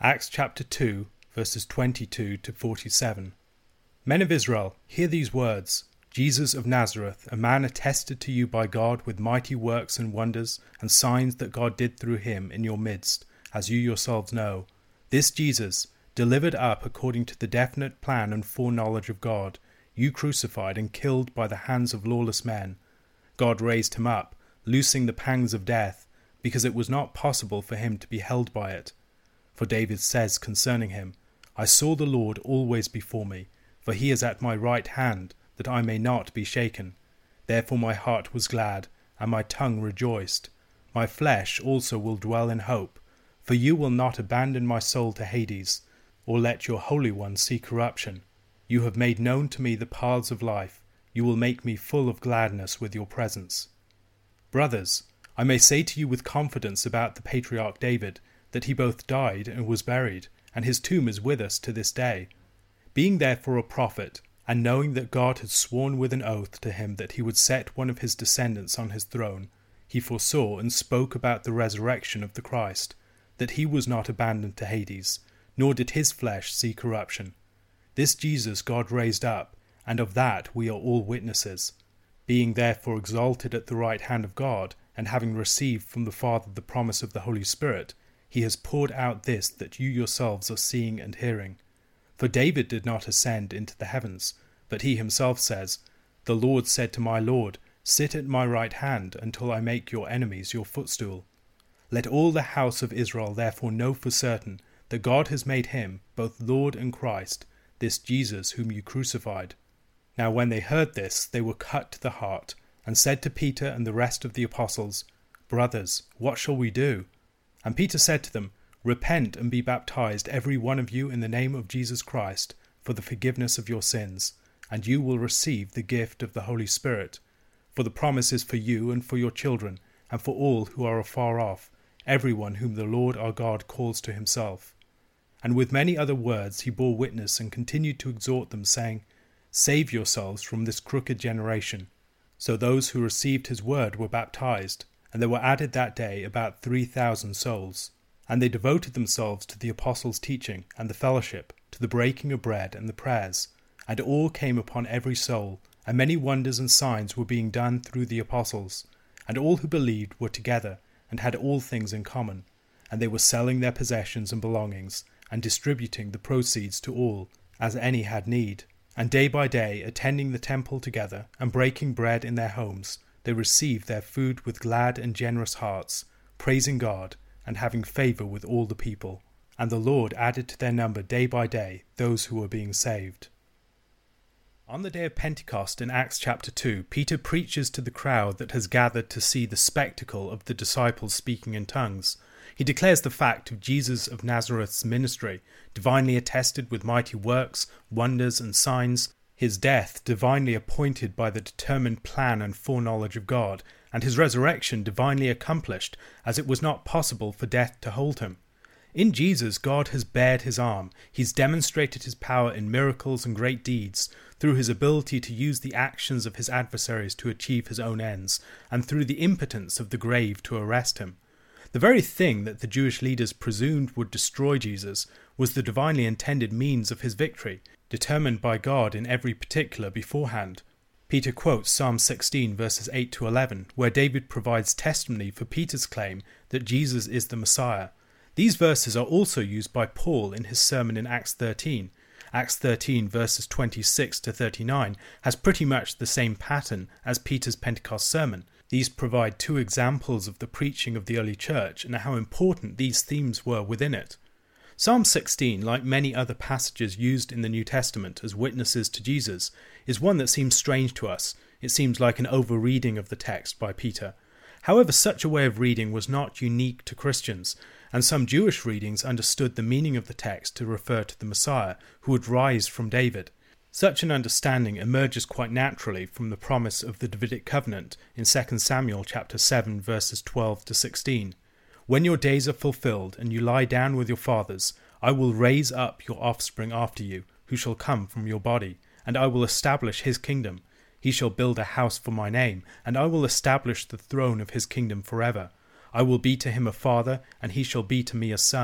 Acts chapter 2, verses 22 to 47. Men of Israel, hear these words. Jesus of Nazareth, a man attested to you by God with mighty works and wonders and signs that God did through him in your midst, as you yourselves know. This Jesus, delivered up according to the definite plan and foreknowledge of God, you crucified and killed by the hands of lawless men. God raised him up, loosing the pangs of death, because it was not possible for him to be held by it. For David says concerning him, I saw the Lord always before me, for he is at my right hand, that I may not be shaken. Therefore my heart was glad, and my tongue rejoiced. My flesh also will dwell in hope, for you will not abandon my soul to Hades, or let your Holy One see corruption. You have made known to me the paths of life. You will make me full of gladness with your presence. Brothers, I may say to you with confidence about the patriarch David, that he both died and was buried, and his tomb is with us to this day. Being therefore a prophet, and knowing that God had sworn with an oath to him that he would set one of his descendants on his throne, he foresaw and spoke about the resurrection of the Christ, that he was not abandoned to Hades, nor did his flesh see corruption. This Jesus God raised up, and of that we are all witnesses. Being therefore exalted at the right hand of God, and having received from the Father the promise of the Holy Spirit, he has poured out this that you yourselves are seeing and hearing. For David did not ascend into the heavens, but he himself says, The Lord said to my Lord, Sit at my right hand until I make your enemies your footstool. Let all the house of Israel therefore know for certain that God has made him both Lord and Christ, this Jesus whom you crucified. Now when they heard this, they were cut to the heart, and said to Peter and the rest of the apostles, Brothers, what shall we do? And Peter said to them, Repent and be baptized every one of you in the name of Jesus Christ for the forgiveness of your sins, and you will receive the gift of the Holy Spirit. For the promise is for you and for your children, and for all who are afar off, everyone whom the Lord our God calls to himself. And with many other words he bore witness and continued to exhort them, saying, Save yourselves from this crooked generation. So those who received his word were baptized, and there were added that day about 3,000 souls. And they devoted themselves to the apostles' teaching and the fellowship, to the breaking of bread and the prayers. And awe came upon every soul, and many wonders and signs were being done through the apostles. And all who believed were together, and had all things in common. And they were selling their possessions and belongings, and distributing the proceeds to all, as any had need. And day by day, attending the temple together, and breaking bread in their homes, they received their food with glad and generous hearts, praising God, and having favour with all the people. And the Lord added to their number day by day those who were being saved. On the day of Pentecost in Acts chapter 2, Peter preaches to the crowd that has gathered to see the spectacle of the disciples speaking in tongues. He declares the fact of Jesus of Nazareth's ministry, divinely attested with mighty works, wonders and signs, his death divinely appointed by the determined plan and foreknowledge of God, and his resurrection divinely accomplished, as it was not possible for death to hold him. In Jesus, God has bared his arm. He's demonstrated his power in miracles and great deeds, through his ability to use the actions of his adversaries to achieve his own ends, and through the impotence of the grave to arrest him. The very thing that the Jewish leaders presumed would destroy Jesus was the divinely intended means of his victory, determined by God in every particular beforehand. Peter quotes Psalm 16 verses 8 to 11, where David provides testimony for Peter's claim that Jesus is the Messiah. These verses are also used by Paul in his sermon in Acts 13. Acts 13 verses 26 to 39 has pretty much the same pattern as Peter's Pentecost sermon. These provide two examples of the preaching of the early church and how important these themes were within it. Psalm 16, like many other passages used in the New Testament as witnesses to Jesus, is one that seems strange to us. It seems like an over-reading of the text by Peter. However, such a way of reading was not unique to Christians, and some Jewish readings understood the meaning of the text to refer to the Messiah, who would rise from David. Such an understanding emerges quite naturally from the promise of the Davidic covenant in 2 Samuel chapter 7 verses 12 to 16. When your days are fulfilled and you lie down with your fathers, I will raise up your offspring after you, who shall come from your body, and I will establish his kingdom. He shall build a house for my name, and I will establish the throne of his kingdom forever. I will be to him a father, and he shall be to me a son.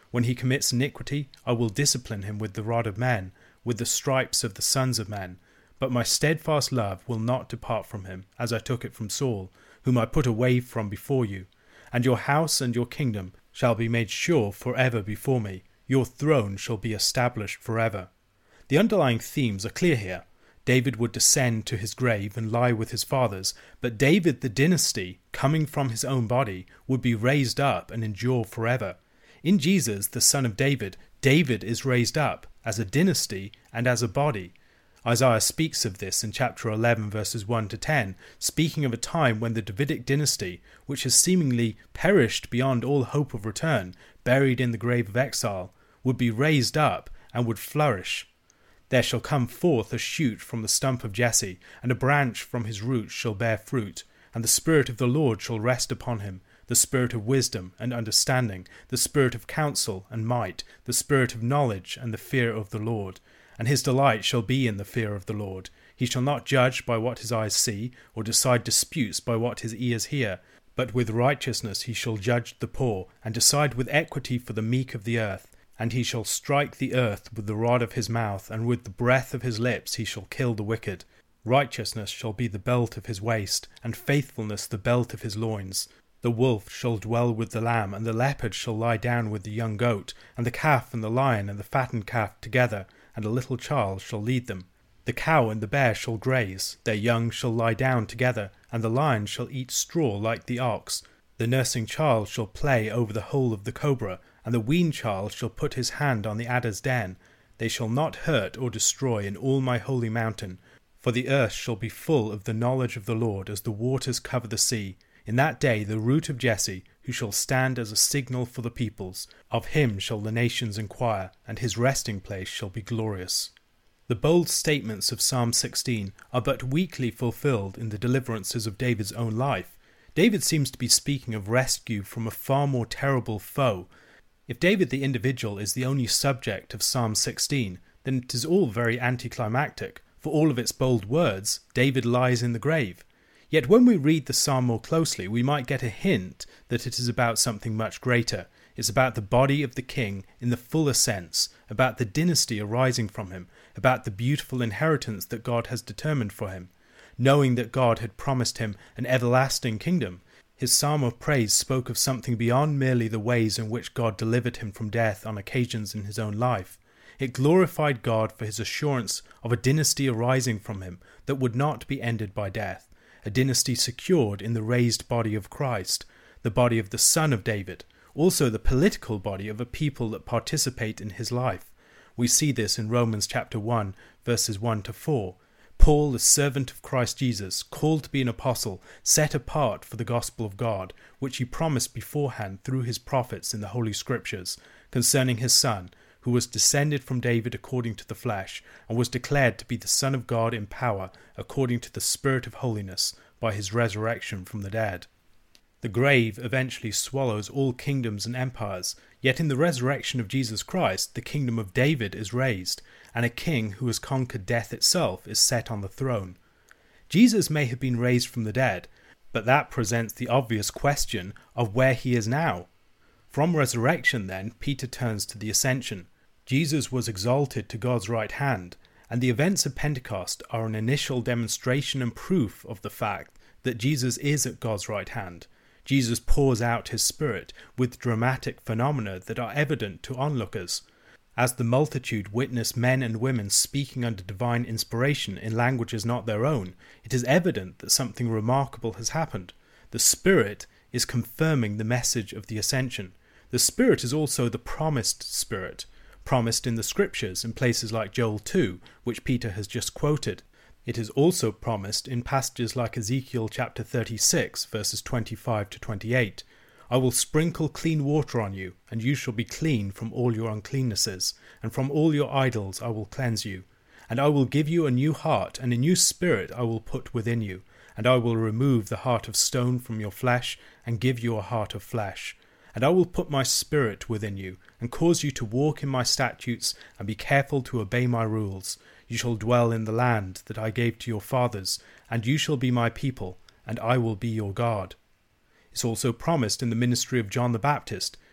When he commits iniquity, I will discipline him with the rod of men, with the stripes of the sons of men. But my steadfast love will not depart from him, as I took it from Saul, whom I put away from before you. And your house and your kingdom shall be made sure forever before me. Your throne shall be established forever. The underlying themes are clear here. David would descend to his grave and lie with his fathers, but David the dynasty, coming from his own body, would be raised up and endure forever. In Jesus, the son of David, David is raised up as a dynasty and as a body. Isaiah speaks of this in chapter 11 verses 1 to 10, speaking of a time when the Davidic dynasty, which has seemingly perished beyond all hope of return, buried in the grave of exile, would be raised up and would flourish. There shall come forth a shoot from the stump of Jesse, and a branch from his roots shall bear fruit. And the Spirit of the Lord shall rest upon him, the Spirit of wisdom and understanding, the Spirit of counsel and might, the Spirit of knowledge and the fear of the Lord. And his delight shall be in the fear of the Lord. He shall not judge by what his eyes see, or decide disputes by what his ears hear. But with righteousness he shall judge the poor, and decide with equity for the meek of the earth. And he shall strike the earth with the rod of his mouth, and with the breath of his lips he shall kill the wicked. Righteousness shall be the belt of his waist, and faithfulness the belt of his loins. The wolf shall dwell with the lamb, and the leopard shall lie down with the young goat, and the calf and the lion and the fattened calf together, and a little child shall lead them. The cow and the bear shall graze, their young shall lie down together, and the lion shall eat straw like the ox. The nursing child shall play over the hole of the cobra, and the weaned child shall put his hand on the adder's den. They shall not hurt or destroy in all my holy mountain. For the earth shall be full of the knowledge of the Lord, as the waters cover the sea. In that day the root of Jesse, who shall stand as a signal for the peoples, of him shall the nations inquire, and his resting place shall be glorious. The bold statements of Psalm 16 are but weakly fulfilled in the deliverances of David's own life. David seems to be speaking of rescue from a far more terrible foe. If David the individual is the only subject of Psalm 16, then it is all very anticlimactic. For all of its bold words, David lies in the grave. Yet when we read the psalm more closely, we might get a hint that it is about something much greater. It's about the body of the king in the fuller sense, about the dynasty arising from him, about the beautiful inheritance that God has determined for him. Knowing that God had promised him an everlasting kingdom, his psalm of praise spoke of something beyond merely the ways in which God delivered him from death on occasions in his own life. It glorified God for his assurance of a dynasty arising from him that would not be ended by death, a dynasty secured in the raised body of Christ, the body of the Son of David, also the political body of a people that participate in his life. We see this in Romans chapter 1, verses 1 to 4. Paul, the servant of Christ Jesus, called to be an apostle, set apart for the gospel of God, which he promised beforehand through his prophets in the Holy Scriptures, concerning his Son, who was descended from David according to the flesh, and was declared to be the Son of God in power, according to the Spirit of holiness, by his resurrection from the dead. The grave eventually swallows all kingdoms and empires, yet in the resurrection of Jesus Christ, the kingdom of David is raised, and a king who has conquered death itself is set on the throne. Jesus may have been raised from the dead, but that presents the obvious question of where he is now. From resurrection, then, Peter turns to the ascension. Jesus was exalted to God's right hand, and the events of Pentecost are an initial demonstration and proof of the fact that Jesus is at God's right hand. Jesus pours out his Spirit with dramatic phenomena that are evident to onlookers. As the multitude witness men and women speaking under divine inspiration in languages not their own, it is evident that something remarkable has happened. The Spirit is confirming the message of the ascension. The Spirit is also the promised Spirit, promised in the Scriptures in places like Joel 2, which Peter has just quoted. It is also promised in passages like Ezekiel chapter 36, verses 25 to 28. I will sprinkle clean water on you, and you shall be clean from all your uncleannesses, and from all your idols I will cleanse you. And I will give you a new heart, and a new spirit I will put within you, and I will remove the heart of stone from your flesh, and give you a heart of flesh. And I will put my spirit within you, and cause you to walk in my statutes, and be careful to obey my rules. You shall dwell in the land that I gave to your fathers, and you shall be my people, and I will be your God. It's also promised in the ministry of John the Baptist.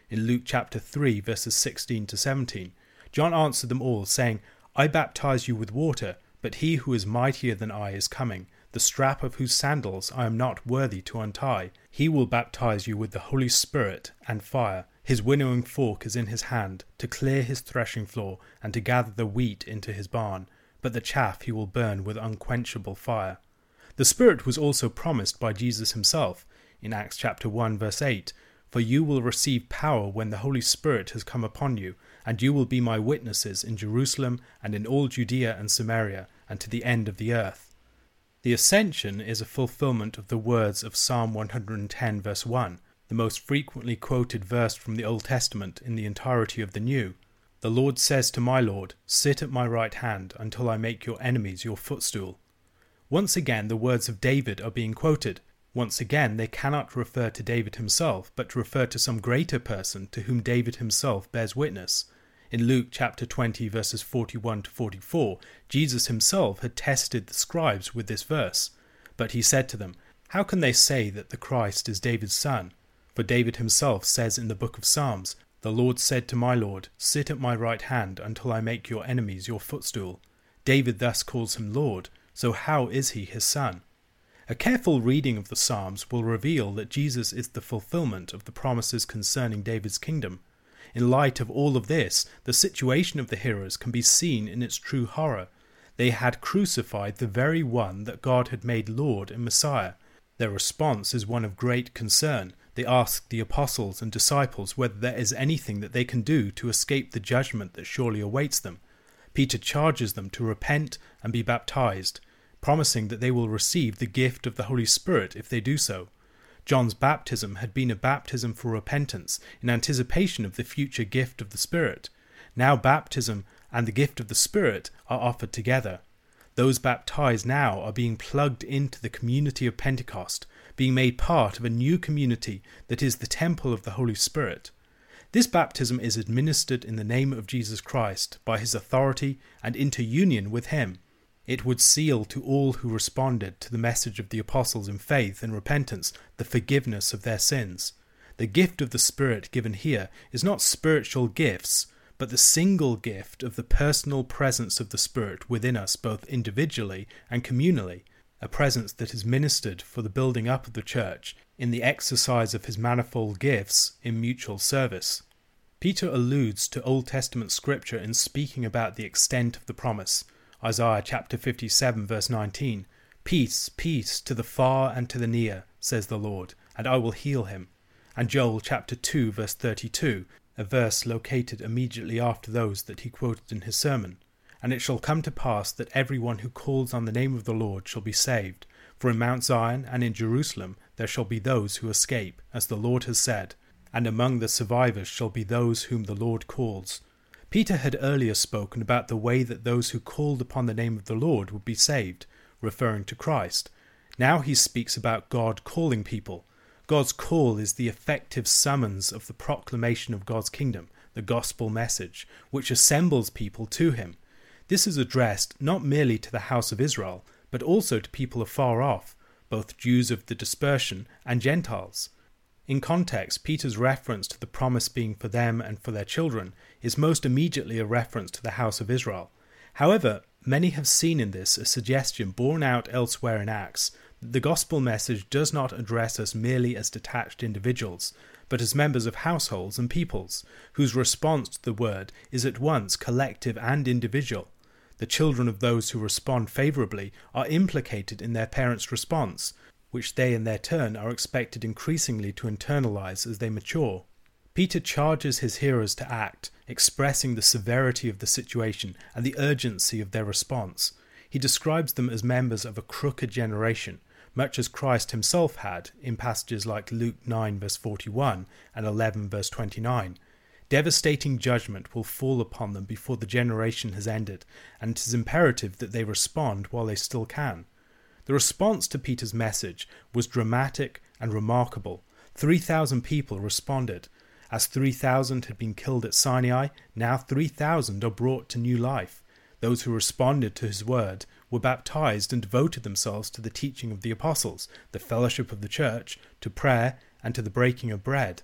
in Luke chapter 3 verses 16 to 17. John answered them all, saying, I baptize you with water, but he who is mightier than I is coming, the strap of whose sandals I am not worthy to untie. He will baptize you with the Holy Spirit and fire. His winnowing fork is in his hand, to clear his threshing floor, and to gather the wheat into his barn, but the chaff he will burn with unquenchable fire. The Spirit was also promised by Jesus himself, in Acts chapter 1 verse 8, For you will receive power when the Holy Spirit has come upon you, and you will be my witnesses in Jerusalem and in all Judea and Samaria, and to the end of the earth. The ascension is a fulfillment of the words of Psalm 110 verse 1, the most frequently quoted verse from the Old Testament in the entirety of the New. The Lord says to my Lord, Sit at my right hand until I make your enemies your footstool. Once again, the words of David are being quoted. Once again, they cannot refer to David himself, but refer to some greater person to whom David himself bears witness. In Luke chapter 20 verses 41 to 44, Jesus himself had tested the scribes with this verse. But he said to them, How can they say that the Christ is David's son? For David himself says in the book of Psalms, The Lord said to my Lord, Sit at my right hand until I make your enemies your footstool. David thus calls him Lord, so how is he his son? A careful reading of the Psalms will reveal that Jesus is the fulfillment of the promises concerning David's kingdom. In light of all of this, the situation of the hearers can be seen in its true horror. They had crucified the very one that God had made Lord and Messiah. Their response is one of great concern. They ask the apostles and disciples whether there is anything that they can do to escape the judgment that surely awaits them. Peter charges them to repent and be baptized, promising that they will receive the gift of the Holy Spirit if they do so. John's baptism had been a baptism for repentance in anticipation of the future gift of the Spirit. Now baptism and the gift of the Spirit are offered together. Those baptized now are being plugged into the community of Pentecost, being made part of a new community that is the temple of the Holy Spirit. This baptism is administered in the name of Jesus Christ by his authority and into union with him. It would seal to all who responded to the message of the apostles in faith and repentance the forgiveness of their sins. The gift of the Spirit given here is not spiritual gifts, but the single gift of the personal presence of the Spirit within us both individually and communally, a presence that is ministered for the building up of the church in the exercise of his manifold gifts in mutual service. Peter alludes to Old Testament scripture in speaking about the extent of the promise. Isaiah chapter 57 verse 19, Peace, peace to the far and to the near, says the Lord, and I will heal him. And Joel chapter 2 verse 32, a verse located immediately after those that he quoted in his sermon. And it shall come to pass that everyone who calls on the name of the Lord shall be saved. For in Mount Zion and in Jerusalem there shall be those who escape, as the Lord has said, and among the survivors shall be those whom the Lord calls. Peter had earlier spoken about the way that those who called upon the name of the Lord would be saved, referring to Christ. Now he speaks about God calling people. God's call is the effective summons of the proclamation of God's kingdom, the gospel message, which assembles people to him. This is addressed not merely to the house of Israel, but also to people afar off, both Jews of the dispersion and Gentiles. In context, Peter's reference to the promise being for them and for their children is most immediately a reference to the house of Israel. However, many have seen in this a suggestion borne out elsewhere in Acts that the gospel message does not address us merely as detached individuals, but as members of households and peoples, whose response to the word is at once collective and individual. The children of those who respond favourably are implicated in their parents' response, which they in their turn are expected increasingly to internalize as they mature. Peter charges his hearers to act, expressing the severity of the situation and the urgency of their response. He describes them as members of a crooked generation, much as Christ himself had in passages like Luke 9 verse 41 and 11 verse 29. Devastating judgment will fall upon them before the generation has ended, and it is imperative that they respond while they still can. The response to Peter's message was dramatic and remarkable. 3,000 people responded. As 3,000 had been killed at Sinai, now 3,000 are brought to new life. Those who responded to his word were baptized and devoted themselves to the teaching of the apostles, the fellowship of the church, to prayer, and to the breaking of bread.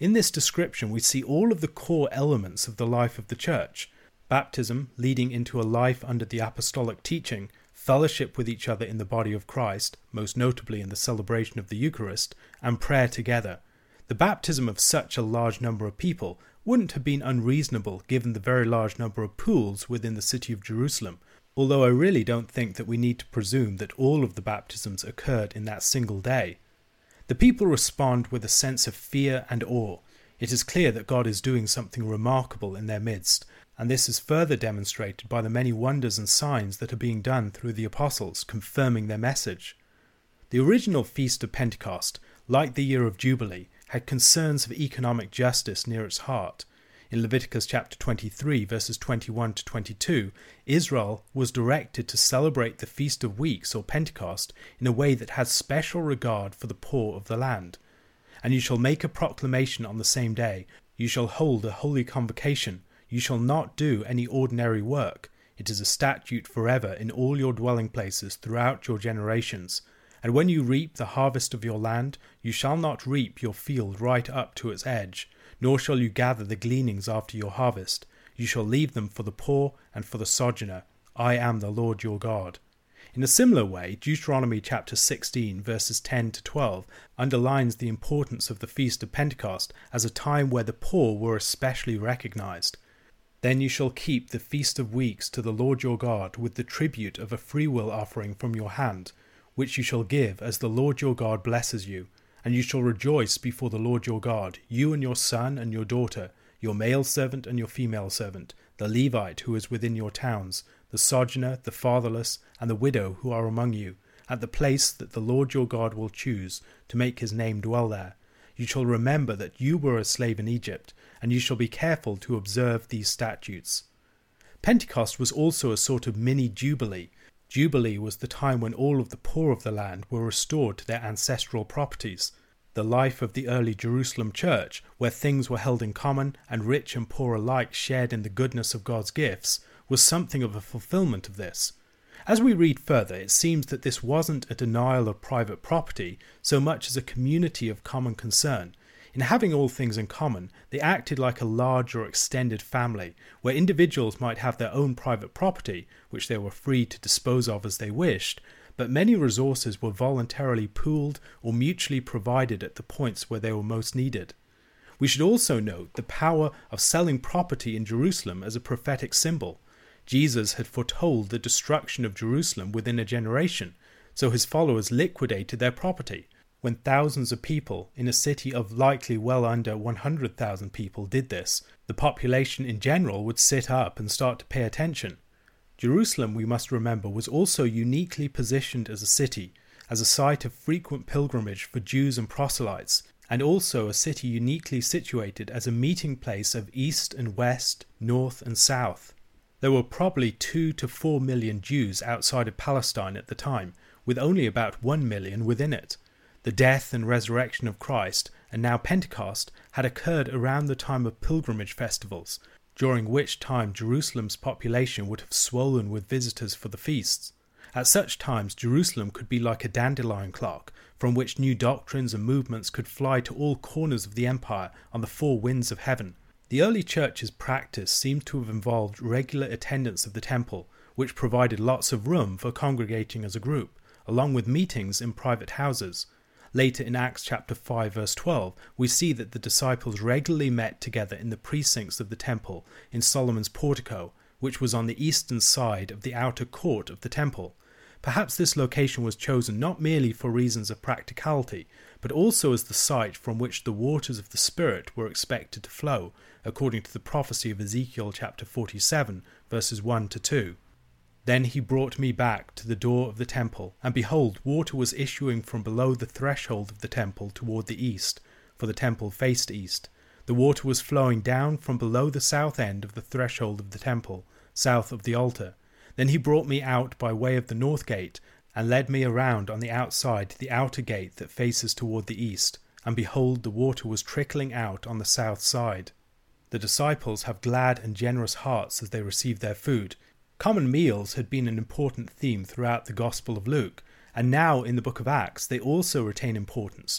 In this description, we see all of the core elements of the life of the church: baptism, leading into a life under the apostolic teaching, fellowship with each other in the body of Christ, most notably in the celebration of the Eucharist, and prayer together. The baptism of such a large number of people wouldn't have been unreasonable given the very large number of pools within the city of Jerusalem, although I really don't think that we need to presume that all of the baptisms occurred in that single day. The people respond with a sense of fear and awe. It is clear that God is doing something remarkable in their midst, and this is further demonstrated by the many wonders and signs that are being done through the apostles, confirming their message. The original Feast of Pentecost, like the year of Jubilee, had concerns of economic justice near its heart. In Leviticus chapter 23, verses 21 to 22, Israel was directed to celebrate the Feast of Weeks, or Pentecost, in a way that had special regard for the poor of the land. And you shall make a proclamation on the same day. You shall hold a holy convocation. You shall not do any ordinary work. It is a statute forever in all your dwelling places throughout your generations. And when you reap the harvest of your land, you shall not reap your field right up to its edge, nor shall you gather the gleanings after your harvest. You shall leave them for the poor and for the sojourner. I am the Lord your God. In a similar way, Deuteronomy chapter 16, verses 10 to 12, underlines the importance of the Feast of Pentecost as a time where the poor were especially recognized. Then you shall keep the Feast of Weeks to the Lord your God with the tribute of a freewill offering from your hand, which you shall give as the Lord your God blesses you. And you shall rejoice before the Lord your God, you and your son and your daughter, your male servant and your female servant, the Levite who is within your towns, the sojourner, the fatherless, and the widow who are among you, at the place that the Lord your God will choose to make his name dwell there. You shall remember that you were a slave in Egypt, and you shall be careful to observe these statutes. Pentecost was also a sort of mini-jubilee. Jubilee was the time when all of the poor of the land were restored to their ancestral properties. The life of the early Jerusalem church, where things were held in common and rich and poor alike shared in the goodness of God's gifts, was something of a fulfillment of this. As we read further, it seems that this wasn't a denial of private property so much as a community of common concern. In having all things in common, they acted like a large or extended family, where individuals might have their own private property, which they were free to dispose of as they wished, but many resources were voluntarily pooled or mutually provided at the points where they were most needed. We should also note the power of selling property in Jerusalem as a prophetic symbol. Jesus had foretold the destruction of Jerusalem within a generation, so his followers liquidated their property. When thousands of people in a city of likely well under 100,000 people did this, the population in general would sit up and start to pay attention. Jerusalem, we must remember, was also uniquely positioned as a city, as a site of frequent pilgrimage for Jews and proselytes, and also a city uniquely situated as a meeting place of east and west, north and south. There were probably 2 to 4 million Jews outside of Palestine at the time, with only about 1 million within it. The death and resurrection of Christ, and now Pentecost, had occurred around the time of pilgrimage festivals, during which time Jerusalem's population would have swollen with visitors for the feasts. At such times, Jerusalem could be like a dandelion clock, from which new doctrines and movements could fly to all corners of the empire on the 4 winds of heaven. The early church's practice seemed to have involved regular attendance of the temple, which provided lots of room for congregating as a group, along with meetings in private houses. Later in Acts chapter 5 verse 12, we see that the disciples regularly met together in the precincts of the temple in Solomon's portico, which was on the eastern side of the outer court of the temple. Perhaps this location was chosen not merely for reasons of practicality, but also as the site from which the waters of the Spirit were expected to flow, according to the prophecy of Ezekiel chapter 47 verses 1 to 2. Then he brought me back to the door of the temple, and behold, water was issuing from below the threshold of the temple toward the east, for the temple faced east. The water was flowing down from below the south end of the threshold of the temple, south of the altar. Then he brought me out by way of the north gate, and led me around on the outside to the outer gate that faces toward the east, and behold, the water was trickling out on the south side. The disciples have glad and generous hearts as they receive their food. Common meals had been an important theme throughout the Gospel of Luke, and now in the book of Acts they also retain importance.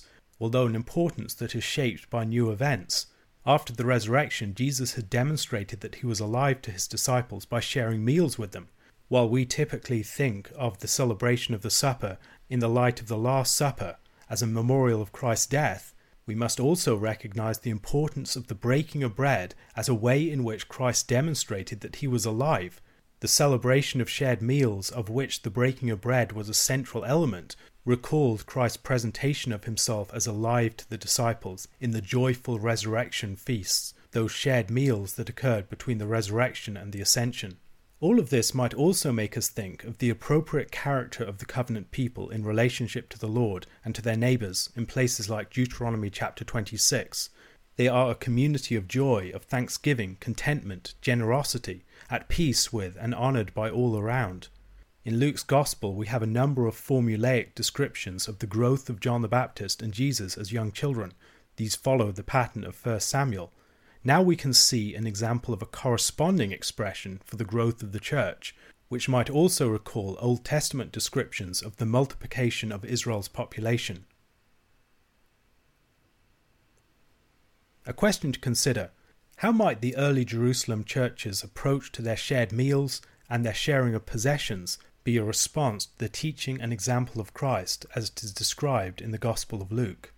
although an importance that is shaped by new events. After the resurrection, Jesus had demonstrated that he was alive to his disciples by sharing meals with them. While we typically think of the celebration of the supper in the light of the Last Supper as a memorial of Christ's death, we must also recognize the importance of the breaking of bread as a way in which Christ demonstrated that he was alive. The celebration of shared meals, of which the breaking of bread was a central element, recalled Christ's presentation of himself as alive to the disciples in the joyful resurrection feasts, those shared meals that occurred between the resurrection and the ascension. All of this might also make us think of the appropriate character of the covenant people in relationship to the Lord and to their neighbours in places like Deuteronomy chapter 26. They are a community of joy, of thanksgiving, contentment, generosity, at peace with and honoured by all around. In Luke's Gospel, we have a number of formulaic descriptions of the growth of John the Baptist and Jesus as young children. These follow the pattern of 1 Samuel. Now we can see an example of a corresponding expression for the growth of the church, which might also recall Old Testament descriptions of the multiplication of Israel's population. A question to consider: how might the early Jerusalem church's approach to their shared meals and their sharing of possessions be a response to the teaching and example of Christ as it is described in the Gospel of Luke?